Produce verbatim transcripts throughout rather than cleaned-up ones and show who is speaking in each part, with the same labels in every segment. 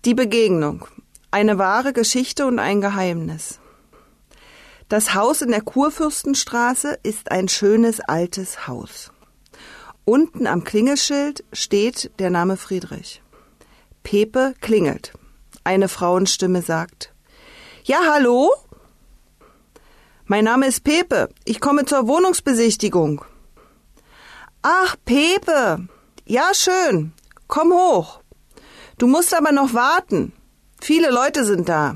Speaker 1: Die Begegnung. Eine wahre Geschichte und ein Geheimnis. Das Haus in der Kurfürstenstraße ist ein schönes altes Haus. Unten am Klingelschild steht der Name Friedrich. Pepe klingelt. Eine Frauenstimme sagt: Ja, hallo? Mein Name ist Pepe. Ich komme zur Wohnungsbesichtigung. Ach, Pepe. Ja, schön. Komm hoch. Du musst aber noch warten. Viele Leute sind da.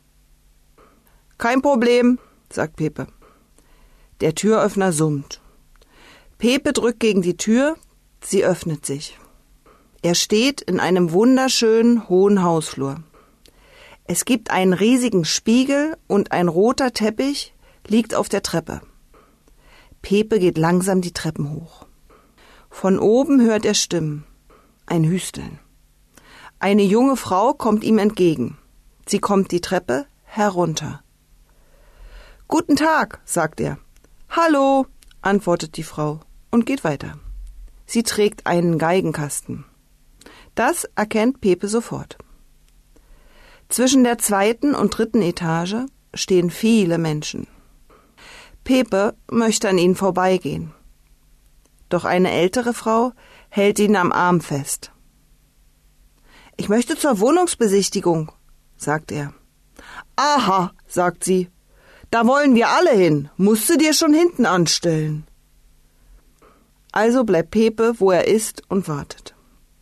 Speaker 1: Kein Problem, sagt Pepe. Der Türöffner summt. Pepe drückt gegen die Tür, sie öffnet sich. Er steht in einem wunderschönen, hohen Hausflur. Es gibt einen riesigen Spiegel und ein roter Teppich liegt auf der Treppe. Pepe geht langsam die Treppen hoch. Von oben hört er Stimmen, ein Hüsteln. Eine junge Frau kommt ihm entgegen. Sie kommt die Treppe herunter. »Guten Tag«, sagt er. »Hallo«, antwortet die Frau und geht weiter. Sie trägt einen Geigenkasten. Das erkennt Pepe sofort. Zwischen der zweiten und dritten Etage stehen viele Menschen. Pepe möchte an ihnen vorbeigehen. Doch eine ältere Frau hält ihn am Arm fest. »Ich möchte zur Wohnungsbesichtigung«, sagt er. »Aha«, sagt sie, »da wollen wir alle hin, musst du dir schon hinten anstellen.« Also bleibt Pepe, wo er ist, und wartet.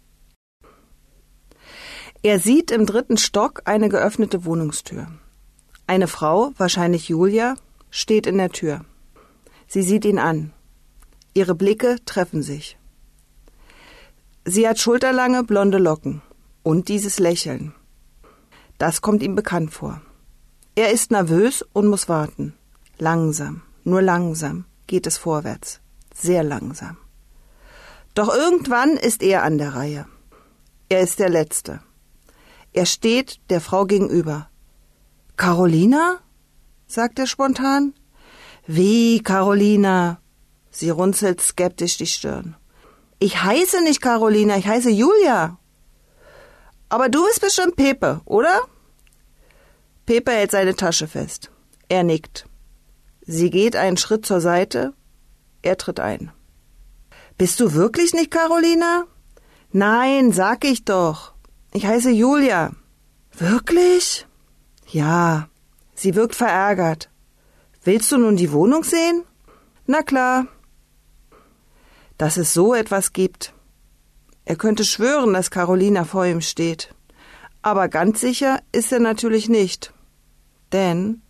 Speaker 1: Er sieht im dritten Stock eine geöffnete Wohnungstür. Eine Frau, wahrscheinlich Julia, steht in der Tür. Sie sieht ihn an. Ihre Blicke treffen sich. Sie hat schulterlange blonde Locken und dieses Lächeln. Das kommt ihm bekannt vor. Er ist nervös und muss warten. Langsam, nur langsam geht es vorwärts. Sehr langsam. Doch irgendwann ist er an der Reihe. Er ist der Letzte. Er steht der Frau gegenüber. »Carolina?« sagt er spontan. »Wie, Carolina?« Sie runzelt skeptisch die Stirn. »Ich heiße nicht Carolina, ich heiße Julia.« »Aber du bist bestimmt Pepe, oder?« Pepe hält seine Tasche fest. Er nickt. Sie geht einen Schritt zur Seite. Er tritt ein. »Bist du wirklich nicht Carolina?« »Nein, sag ich doch. Ich heiße Julia.« »Wirklich?« »Ja.« Sie wirkt verärgert. »Willst du nun die Wohnung sehen?« »Na klar.« Dass es so etwas gibt. Er könnte schwören, dass Carolina vor ihm steht. Aber ganz sicher ist er natürlich nicht. Denn